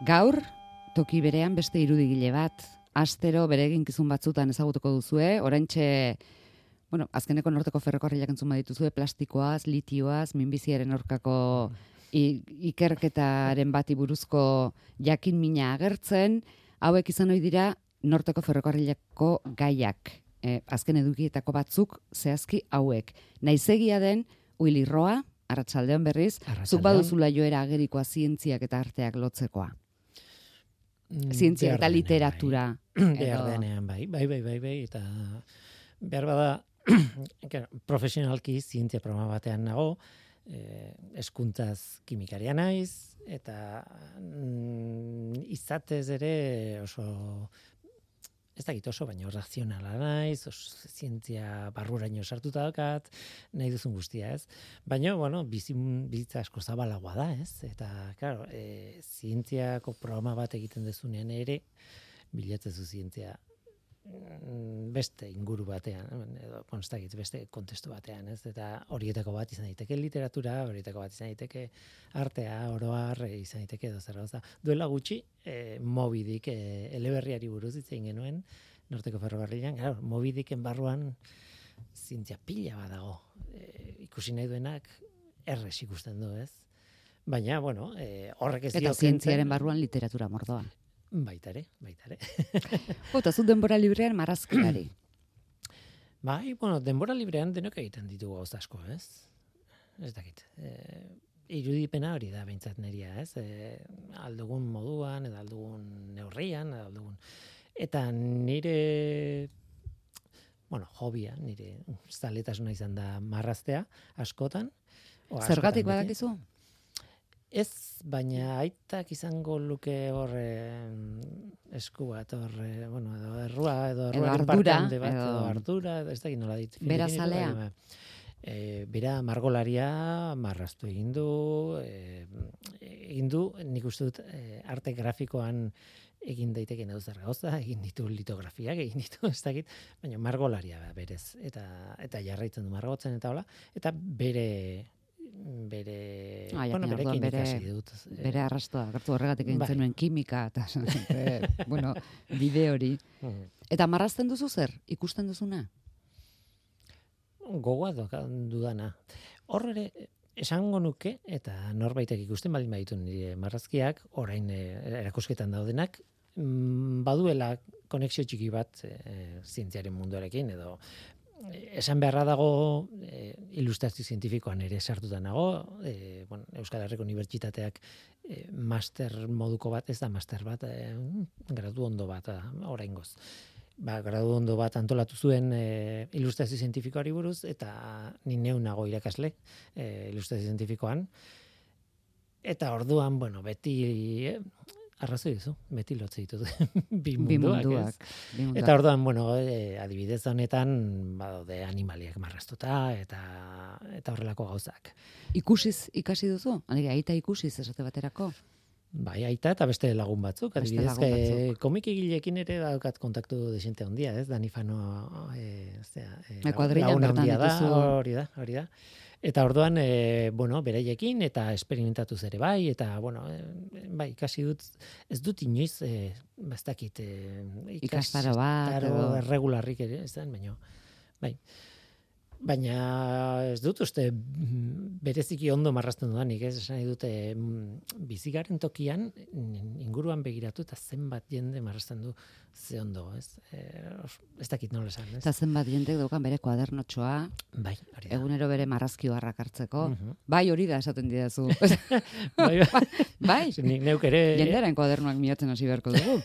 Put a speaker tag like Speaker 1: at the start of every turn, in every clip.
Speaker 1: Gaur, toki berean beste irudigile bat. Astero bere eginkizun batzutan ezagutuko duzue, oraintxe, azkeneko norteko ferrokarrilak entzun badituzue, plastikoaz, litioaz, minbiziaren aurkako ikerketaren bati buruzko jakin mina agertzen, hauek izan ohi dira norteko ferrokarrilako gaiak. Azken edukietako batzuk zehazki hauek. Naizegia den, Uilirroa, arratsaldeon berriz, zuk baduzula joera agerikoa zientziak eta arteak lotzekoa. Zientzia eta literatura.
Speaker 2: Behar denean, bai, eta behar bada profesionalki zientzia programa batean nago, hezkuntzaz kimikaria naiz, eta izatez ere oso, ez dakit oso, baina razionala naiz, zientzia barruraino sartuta daukat, nahi duzun guztia, ez? Baina, bizitza asko zabalagoa da, ez? Eta, claro, zientziako programa bat egiten dezunean ere, bilatzezu zientzia beste inguru batean, edo beste kontestu batean, ez? Eta horietako bat izan daiteke literatura, horietako bat izan daiteke artea, oroar, izan daiteke edo zer gauza. Duela gutxi, Moby Dick eleberriari buruz hitz egin genuen, norteko ferrokarrilan, Moby Dicken barruan zientzia pila bat dago. Ikusi nahi duenak errez ikusten du, ez? Baina, horrek ez dio.
Speaker 1: Eta zientziaren barruan literatura mordoa.
Speaker 2: Baita ere.
Speaker 1: Eta zu denbora librean marrazkilari.
Speaker 2: Bai, denbora librean denok egiten ditugu gauza asko, ez? Ez dakit. Irudipena hori da behintzat neria, ez? Aldugun moduan, edo aldugun neurrian, edo aldugun. Eta nire, hobia, nire zaletasuna izan da marraztea, askotan.
Speaker 1: Zergatik badakizu?
Speaker 2: Ez, baina aitak izango luke hor esku bat, hor, edo errua, edo
Speaker 1: ardura,
Speaker 2: edo ardura, ez dakit nola dit.
Speaker 1: Bera zalea?
Speaker 2: Bera margolaria marraztu egin du, nik uste dut arte grafikoan egin daiteke zer gauza, egin ditu litografiak, egin ditu, ez dakit, baina margolaria berez, eta jarraitzen du margotzen eta hola, eta berekin ikasi dut.
Speaker 1: Bere arrastoa, gertu horregatik egin zenuen kimika, eta bide hori. Eta marrazten duzu zer? Ikusten duzuna?
Speaker 2: Gogoa dudana. Hor ere, esango nuke, eta norbaitek ikusten baldin baditu nire marrazkiak, orain erakusketan daudenak, baduela konexio txiki bat zientziaren munduarekin, edo esan beharra dago ilustrazio zientifikoan ere sartuta nago, Euskal Herriko Unibertsitateak master moduko bat, ez da master bat, gradu ondo bat oraingoz. Gradu ondo bat antolatu zuen ilustrazio zientifikoari buruz, eta ni neu nago irakasle ilustrazio zientifikoan. Eta orduan, beti arrazoi duzu, beti lotze ditut bi munduak. Eta orduan, adibidez honetan, badaude animaliak marraztuta, eta horrelako gauzak.
Speaker 1: Ikusiz ikasi duzu? Aita ikusiz esate baterako?
Speaker 2: Bai, aita eta beste lagun batzuk. Adibidez, komikigileekin ere daukat kontaktu desente handia, ez? Dani Fano lagun handia da, hori da. Eta orduan, beraiekin eta esperimentatu ere bai, eta, bai, ikasi dut, ez dut inoiz, ez dakit,
Speaker 1: ikastaro bat,
Speaker 2: regularrik ere, ez da, bai. Baina ez dut uste bereziki ondo marrazten dudanik, ez esan dute bizigaren tokian inguruan begiratu eta zenbat jende marrazten du ze ondo, ez? Ez dakit nola esan, ez?
Speaker 1: Eta zenbat jendek daukan bere kuadernotxoa,
Speaker 2: bai, hori da.
Speaker 1: Egunero bere marrazkioarrak hartzeko, bai hori da esaten didazu. Bai,
Speaker 2: nik neuk ere...
Speaker 1: Jendearen kuadernoak miatzen hasi beharko dugu.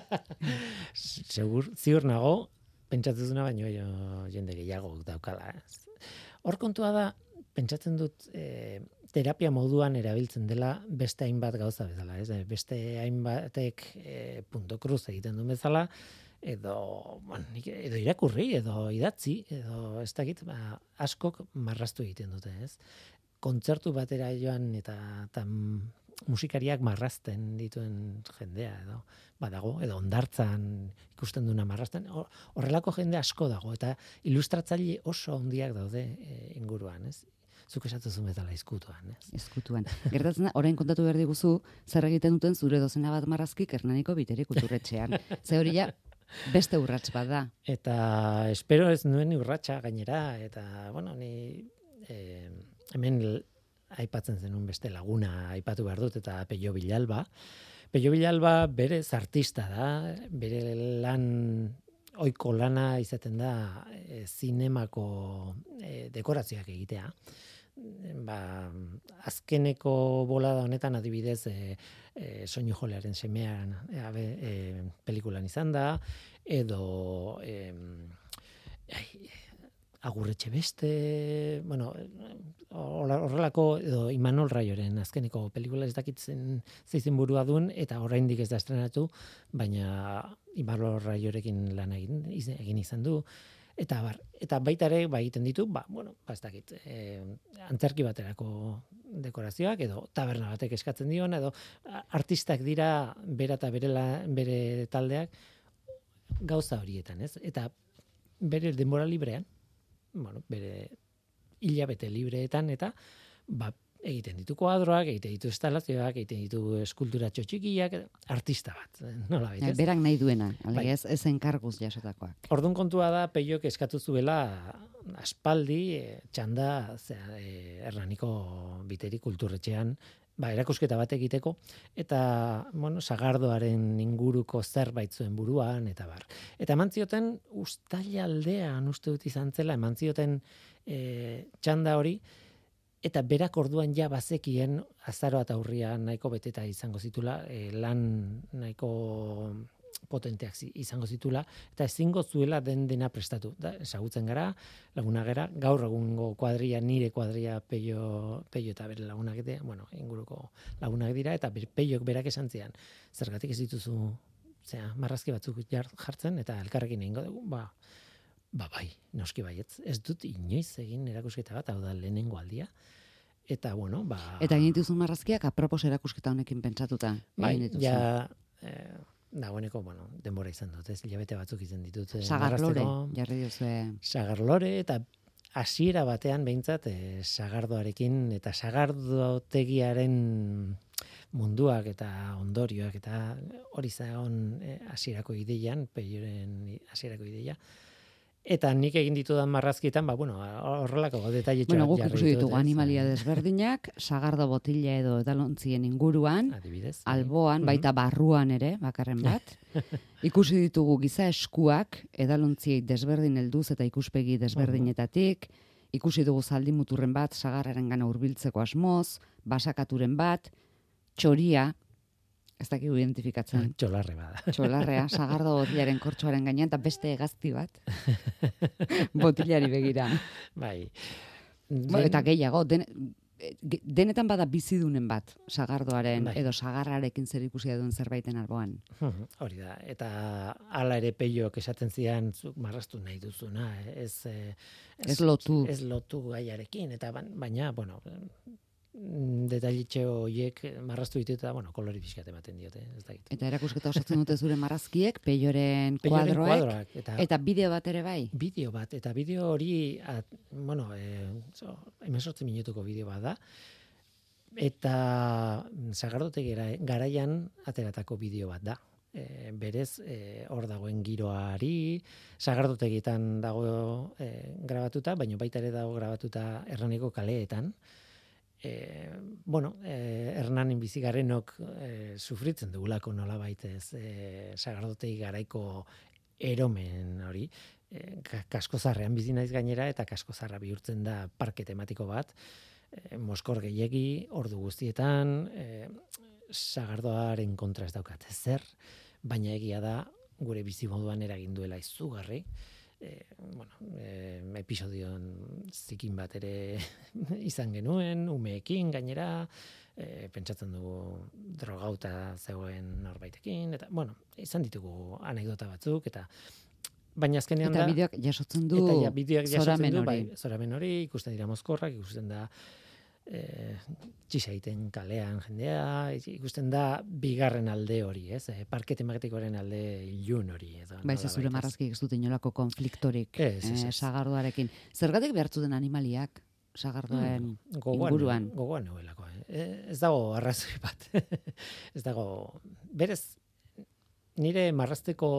Speaker 2: Ziur nago, pentsatzezuna baino jende gehiago daukala. Hor kontua da, pentsatzen dut terapia moduan erabiltzen dela beste hainbat gauza bezala. Beste hainbatek punto cruz egiten duen bezala, edo irakurri, edo idatzi, edo ez dakit, askok marraztu egiten dute. Kontzertu batera joan eta musikariak marrazten dituen jendea edo badago, edo hondartzan ikusten duna marrazten, horrelako jende asko dago, eta ilustratzaile oso handiak daude inguruan, ez? zuk esatuzu metala izkutuan, ez?
Speaker 1: Ezkutuan. Gertatzen da, orain kontatu behar diguzu, zer egiten duten zure dozena bat marrazkik Hernaniko Biteri kulturretxean. Ze hori ja, beste urrats bat da.
Speaker 2: Eta espero ez nuen urratsa gainera, eta, bueno, ni hemen aipatzen zenun beste laguna aipatu behar dut, eta Pello Villalba. Pello Villalba berez artista da, bere ohiko lana izaten da zinemako dekorazioak egitea. Azkeneko bolada honetan adibidez Soinu Jolearen semean pelikulan izan da, edo Agurretxe beste, bueno, horrelako, edo Imanol Raioren azkeneko pelikula ez dakit zein burua duen, eta oraindik ez da estrenatu, baina Imanol Raiorekin lan egin izan du, eta baita ere egiten ditu, ez dakit, antzerki baterako dekorazioak, edo taberna batek eskatzen dion, edo artistak dira bera eta bere taldeak gauza horietan, ez? Eta bere denbora librean, bere hilabete libreetan, eta egiten ditu kuadroak, egiten ditu instalazioak, egiten ditu eskulturatxo txikiak, artista bat, nola baita.
Speaker 1: Berak nahi duena, ez enkarguz jasotakoak.
Speaker 2: Orduan kontua da, Peiok eskatu zuela aspaldi txanda Hernaniko Biteri kulturretxean, erakusketa bat egiteko, eta, Sagardoaren inguruko zerbait zuen buruan, eta bar. Eta eman zioten, Uztailaldean uste dut izan zela, eman zioten txanda hori, eta berak orduan ja bazekien azaroa eta urrian nahiko beteta izango zitula, lan nahiko potenteak izango zitula, eta ezingo zuela dena prestatu. Ezagutzen gara, laguna gara, gaur egungo kuadria, nire kuadria Pello eta bere lagunak inguruko lagunak dira, eta Peiok berak esan zian, zergatik ez dituzu marrazki batzuk jartzen, eta elkarrekin egingo dugu, bai, noski baietz, ez dut inoiz egin erakusketa bat, hau da lehenengo aldia, eta
Speaker 1: Eta egin dituzu marrazkiak apropos erakusketa honekin pentsatuta.
Speaker 2: Dagoeneko, denbora izan dut, hilabete batzuk izan ditut.
Speaker 1: Sagarlore, jarri duzue.
Speaker 2: Sagarlore, eta hasiera batean behintzat Sagardoarekin, eta Sagardotegiaren munduak eta ondorioak, eta hori zagon hasierako ideian, Peioren hasierako ideia. Eta nik egin ditudan marrazkietan, horrelako detailetxoak
Speaker 1: jarri ditut. Guk ikusi ditugu animalia desberdinak, sagardo botila edo edalontzien inguruan, adibidez, alboan, baita barruan ere, bakarren bat. Ikusi ditugu giza eskuak, edalontziei desberdin helduz eta ikuspegi desberdinetatik. Ikusi dugu zaldi muturren bat, sagarraren gana hurbiltzeko asmoz, basakaturen bat, txoria, ez dakigu identifikatzen.
Speaker 2: Txolarre bada.
Speaker 1: Txolarrea, sagardo botilaren kortxoaren gainean, eta beste hegazti bat. Botilari begira.
Speaker 2: Bai.
Speaker 1: Eta gehiago, denetan bada bizidunen bat, sagardoaren, edo sagarrarekin zer ikusia duen zerbaiten alboan.
Speaker 2: Hori da, eta hala ere Peiok esaten zian, zuk marraztu nahi duzuna, ez lotu gaiarekin, eta baina, detalitxe horiek marraztu ditut eta, kolori pixkat ematen diote.
Speaker 1: Eta erakusketa osatzen dute zure marrazkiek, Peioren kuadroek, eta bideo bat ere bai?
Speaker 2: Bideo bat, eta bideo hori, 18 minutuko bideo bat da, eta Sagardotegi garaian ateratako bideo bat da. Berez, hor dagoen giroari, Sagardotegietan dago grabatuta, baina baita ere dago grabatuta Hernaniko kaleetan. Hernanin bizigarenok sufritzen dugulako nola baitez Sagardotegi garaiko eromen hori, kaskozarrean bizi naiz gainera, eta kaskozarra bihurtzen da parke tematiko bat, moskor gehiegi, ordu guztietan, Sagardoaren kontra ez daukat ezer, baina egia da gure bizimoduan eragin duela izugarri. Episodion zikin bat ere izan genuen, umeekin gainera, pentsatzen dugu drogauta zegoen norbaitekin, eta, izan ditugu anekdota batzuk, eta baina azkenean da...
Speaker 1: Eta bideoak jasotzen du
Speaker 2: zoramen hori, ikusten dira mozkorrak, ikusten da txisaiten kalean jendea, ikusten da bigarren alde hori, parke tematikoaren alde ilun hori.
Speaker 1: Baiz ez zure marrazkiek ez dut inolako konfliktorik Sagardoarekin. Zergatik behartzu den animaliak? sagardoen inguruan.
Speaker 2: Gogoan nuelako. Ez dago arrazoi bat. Ez dago, berez, nire marrazteko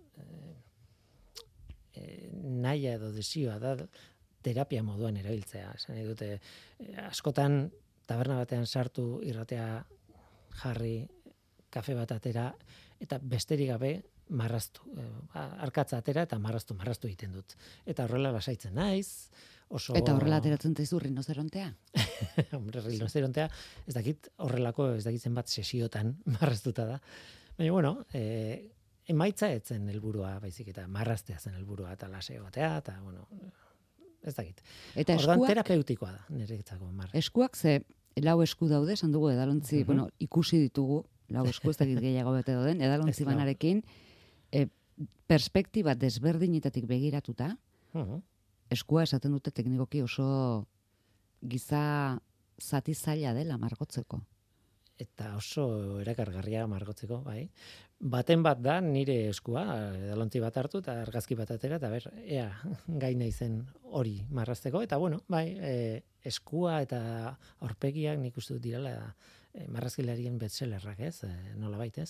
Speaker 2: naia edo desioa da terapia moduan erabiltzea. Esan nahi dute, askotan taberna batean sartu, irratea jarri, kafe bat atera, eta besterik gabe marraztu. Arkatza atera eta marraztu egiten dut. Eta horrela lasaitzen naiz.
Speaker 1: Eta horrela ateratzen zaizu rinozerontea?
Speaker 2: Hombre, rinozerontea, ez dakit horrelako, ez dakit zenbat sesiotan marraztuta da. Baina, bueno, emaitza etzen helburua, baizik eta marraztea zen helburua, eta lase egotea, eta, bueno, ez dakit.
Speaker 1: Eta
Speaker 2: ordan terapeutikoa da, niretzako marra.
Speaker 1: Eskuak ze lau esku daude, esan dugu edalontzi, bueno, ikusi ditugu, lau esku ez dakit gehiago bete dauden, edalontzi banarekin, perspektiba desberdinetatik begiratuta, eskua esaten dute teknikoki oso giza zati zaila dela margotzeko.
Speaker 2: Eta oso erakargarria margotzeko, bai. Baten bat da nire eskua, edalontzi bat hartu eta argazki bat atera, eta ber, ea, gai naizen hori marrazteko, eta bueno, bai, eskua eta aurpegiak nik uste dut direla marrazkilarien bestsellerrak, ez, nola baitez.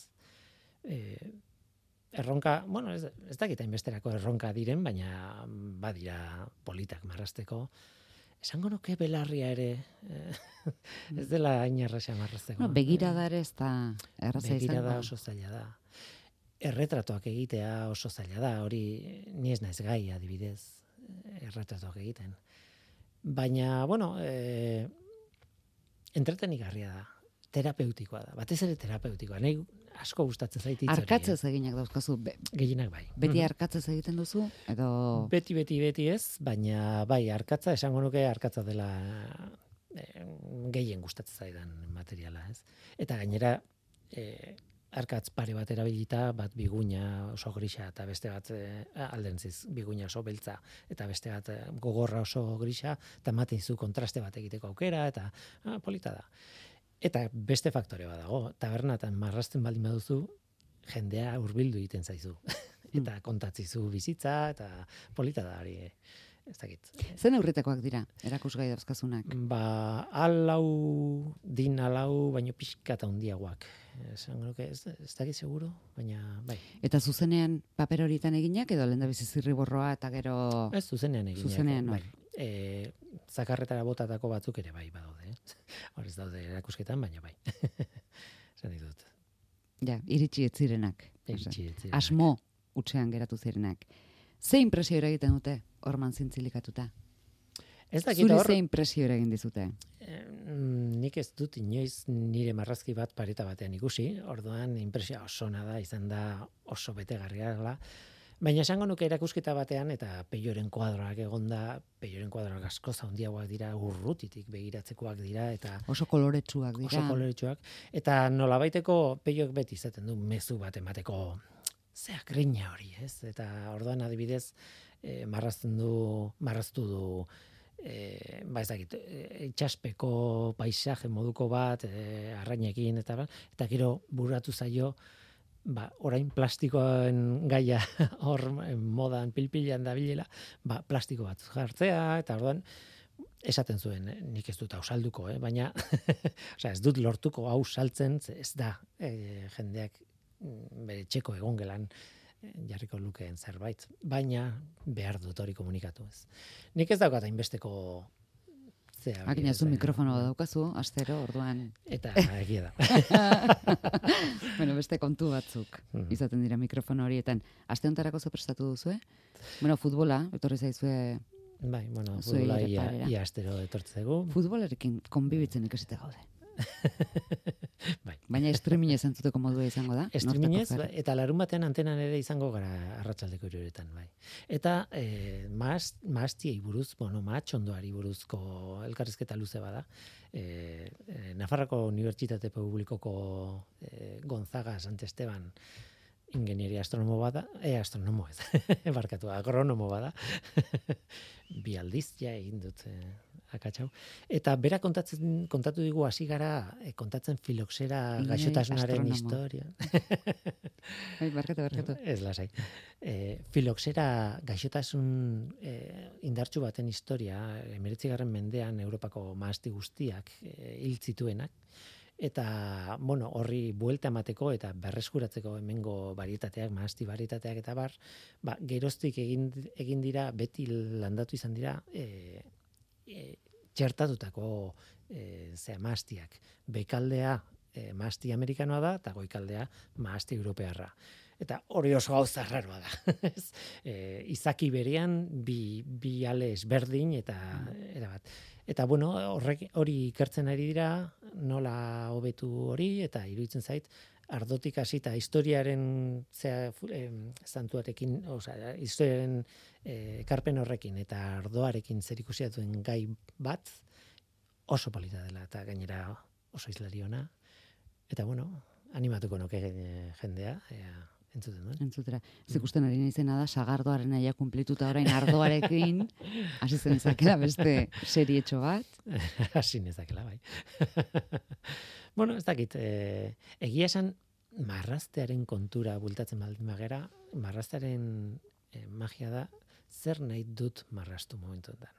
Speaker 2: Erronka, bueno, ez dakit hainbesterako erronka diren, baina badira politak marrazteko. Esango nuke belarria ere, ez dela hain erraza marrazteko.
Speaker 1: No, begirada ere ez da erraza izango.
Speaker 2: Begirada oso zaila da. Erretratuak egitea oso zaila da, hori ni ez naiz gai adibidez, erretratuak egiten. Baina, bueno, entretenigarria da, terapeutikoa da, batez ere terapeutikoa. Nahi asko gustatzen zait hitz hori.
Speaker 1: Arkatzez eginak dauzkazu.
Speaker 2: Gehienak bai.
Speaker 1: Beti arkatzez egiten duzu edo
Speaker 2: Beti ez, baina bai, arkatza esango nuke arkatza dela gehien gustatzen zaidan materiala, ez? Eta gainera arkatz pare bat erabilita, bat biguina oso grisa eta beste bat aldentziz biguina oso beltza eta beste bat gogorra oso grisa, eta ematen dizu kontraste bat egiteko aukera eta polita da. Eta beste faktore bat dago, tabernatan marrazten baldin baduzu, jendea hurbildu egiten zaizu. Eta kontatzizu bizitza, eta polita da hori, ez dakit.
Speaker 1: Zen aurritakoak dira, erakusgai dauzkazunak?
Speaker 2: Ba, din alau, baino pixka eta hundiagoak. Ez dakit seguro, baina bai.
Speaker 1: Eta zuzenean paper horietan eginak, edo lehendabizi zirriborroa eta gero...
Speaker 2: Ez zuzenean eginak.
Speaker 1: Zuzenean hor.
Speaker 2: Bai. Zakarretara botatako batzuk ere bai badaude. Hor ez daude erakusketan, baina bai. Zan dut.
Speaker 1: Ja, iritsi ez zirenak. Asmo utxean geratu zirenak. Ze impresio eragiten dute, orman zintzilikatuta?
Speaker 2: Ez dakit
Speaker 1: Zuri ze impresio eragin dizute?
Speaker 2: Nik ez dut inoiz nire marrazki bat pareta batean ikusi, orduan impresioa oso da, izan da oso betegarria dela. Baina esango nuke erakusketa batean, eta Peioren kuadroak egonda, Peioren kuadroak asko handiagoak dira, urrutitik begiratzekoak dira, eta
Speaker 1: oso koloretsuak dira.
Speaker 2: Oso koloretsuak. Eta nolabaiteko Peioek beti izaten du mezu bat emateko zeak grina hori, ez? Eta orduan adibidez, marraztu du ez dakit, itxaspeko paisaje moduko bat, arrainekin, eta gero burratu zaio, orain plastikoen gaia hor modan pilpilan dabilela, plastiko bat jartzea, eta orduan esaten zuen, nik ez dut hau salduko, baina ez dut lortuko hau saltzen, ez da jendeak bere txeko egongelan jarriko lukeen zerbait, baina behar dut hori komunikatu ez. Nik ez daukat hainbesteko zea.
Speaker 1: Akinazu mikrofono daukazu, astero, orduan.
Speaker 2: Eta egia da.
Speaker 1: Bueno, beste kontu batzuk izaten dira mikrofono horietan. Aste hontarako ze prestatu duzue? Bueno, futbola, etorri zaizue.
Speaker 2: Bai, bueno, futbola ia astero etortzegu.
Speaker 1: Futbolarekin konbibitzen ikasite gaude.
Speaker 2: Bai.
Speaker 1: Baina streaming entzuteko modua izango da.
Speaker 2: Streamingez, eta larun batean antenan ere izango gara arratsaldeko hiruretan, bai. Eta mahastiei buruz, mahatxondoari buruzko elkarrizketa luze bada. Nafarroko Unibertsitate Publikoko Gonzaga Santesteban ingenieria astronomo bada, astronomo ez, barkatu, agronomo bada. Bi aldiz ja egin dut akatxau. Eta bera kontatu digu hasi gara kontatzen filoxera gaixotasunaren historia.
Speaker 1: Barkatu.
Speaker 2: Ez lasai. Filoxera gaixotasun indartsu baten historia, 19. mendean Europako mahasti guztiak hil zituenak, eta, bueno, horri buelta emateko eta berreskuratzeko hemengo varietateak, mahasti varietateak eta bar, geroztik egin dira, beti landatu izan dira, txertatutako mahastiak. Bekaldea mahasti amerikanoa da, eta goikaldea mahasti europearra. Eta hori oso gauza raroa da. Izaki berean, bi ale ezberdin, eta erabat. Eta bueno, hori ikertzen ari dira, nola hobetu hori, eta iruditzen zait, ardotik hasita historiaren santuarekin, historiaren ekarpen horrekin eta ardoarekin zerikusia duen gai bat oso polita dela eta gainera oso islari ona. Eta bueno, animatuko nuke jendea, entzuten duen.
Speaker 1: Entzutera. Zikusten ari naizena da, sagardoaren aia kumplituta orain ardoarekin, hasi zen ezakela beste serietxo bat.
Speaker 2: Hasi nezakela, bai. Bueno, ez dakit, egia esan marraztearen kontura bultatzen baldin bagera, marraztearen magia da, zer nahi dut marraztu momentu enten.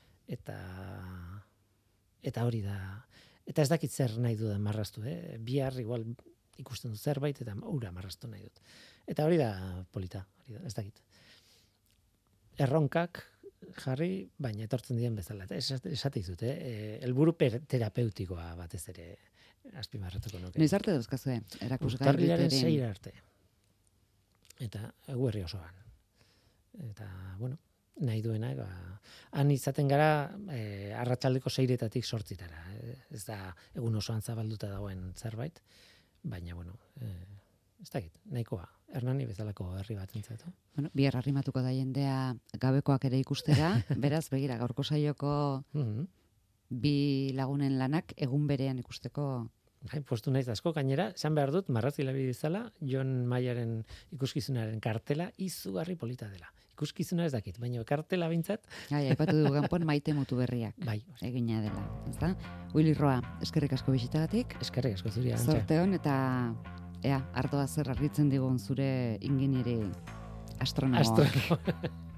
Speaker 2: Eta hori da, eta ez dakit zer nahi dudan marraztu, bihar igual ikusten dut zerbait, eta ura marraztu nahi dut. Eta hori da polita, hori da, ez dakit. Erronkak jarri, baina etortzen diren bezala. Esate dizut, helburu terapeutikoa batez ere azpimarratuko nuke.
Speaker 1: Noiz arte dauzkazue, erakusgai
Speaker 2: Urtarrilaren 6 arte. Eta eguerri osoan. Eta, bueno, nahi duenak, han izaten gara arratsaldeko 6-etatik 8-tara. Ez da egun osoan zabalduta dagoen zerbait, baina, bueno, ez dakit, nahikoa. Hernani bezalako herri bat entzatu.
Speaker 1: Bueno, bihar arrimatuko da jendea gabekoak ere ikustera, beraz, begira, gaurko saioko bi lagunen lanak egun berean ikusteko.
Speaker 2: Postu naiz asko, gainera, esan behar dut, marrazilabide bezala, Jon Maiaren ikuskizunaren kartela izugarri polita dela. Ikuskizuna ez dakit, baina kartela bintzat.
Speaker 1: Aipatu dugu ganpon Maite Mutu Berriak.
Speaker 2: Bai.
Speaker 1: Egina dela, ezta? Willy Roa, eskerrik asko bisitagatik.
Speaker 2: Eskerrik asko zuri.
Speaker 1: Zorte hon eta ardoa zer argitzen digun zure ingenieri astronomoak.